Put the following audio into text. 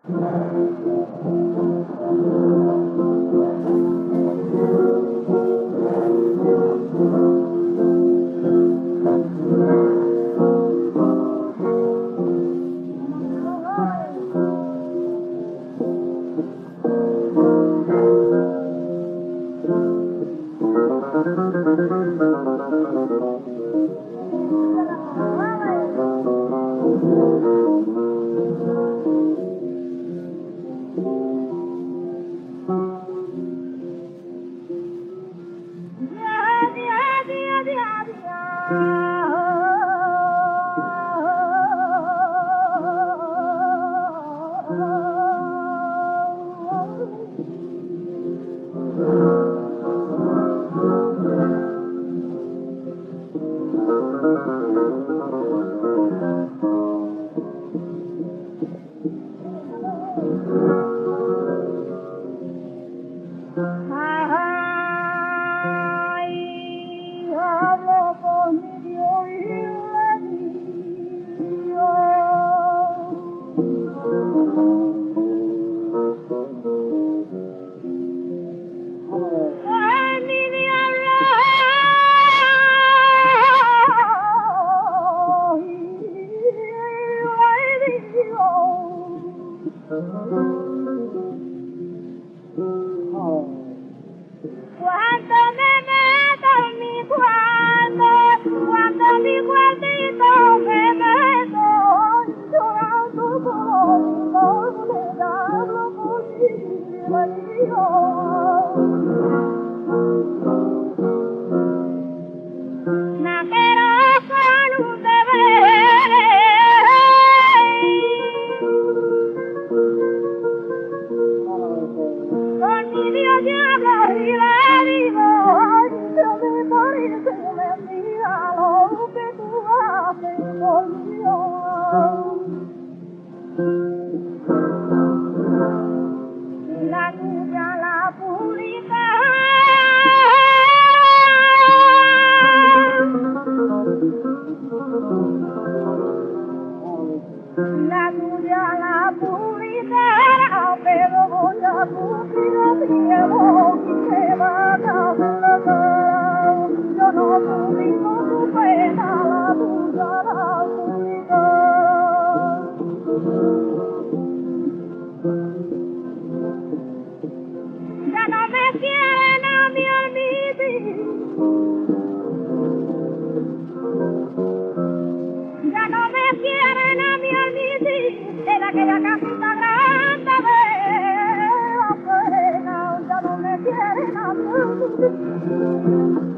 Cuando me meto en mi cuando mi cuartito me meto, llorando como me da naquero con un deber, con mi Dios ya hablo y le digo, yo me parece mentira lo que tú haces conmigo. La tuya la purita, la tuya la purita, pero voy a cumplir el cielo y se va a caer. Yo no publico tu pena, la tuya la purita. Ya no me quieren a mi olvido, ya no me quieren a mi olvido, en aquella casita grande de la pena, ya no me quieren a mi olvido.